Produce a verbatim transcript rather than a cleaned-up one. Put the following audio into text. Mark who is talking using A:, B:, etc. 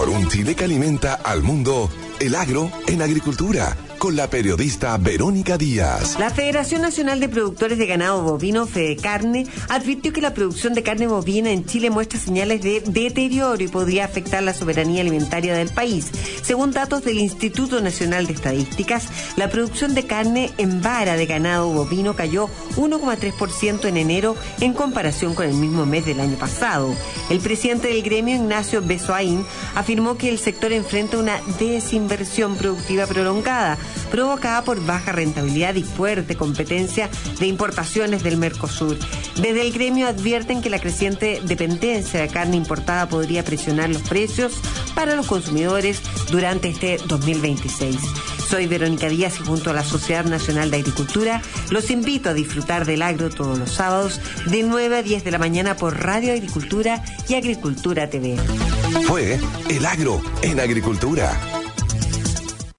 A: Por un Chile que alimenta al mundo, el agro en agricultura, con la periodista Verónica Díaz.
B: La Federación Nacional de Productores de Ganado Bovino, Fedecarne, advirtió que la producción de carne bovina en Chile muestra señales de deterioro y podría afectar la soberanía alimentaria del país. Según datos del Instituto Nacional de Estadísticas, la producción de carne en vara de ganado bovino cayó uno coma tres por ciento en enero en comparación con el mismo mes del año pasado. El presidente del gremio, Ignacio Besoain, afirmó que el sector enfrenta una desinversión productiva prolongada, provocada por baja rentabilidad y fuerte competencia de importaciones del Mercosur. Desde el gremio advierten que la creciente dependencia de carne importada podría presionar los precios para los consumidores durante este dos mil veintiséis. Soy Verónica Díaz y junto a la Sociedad Nacional de Agricultura los invito a disfrutar del agro todos los sábados de nueve a diez de la mañana por Radio Agricultura y Agricultura T V.
A: Fue El Agro en Agricultura.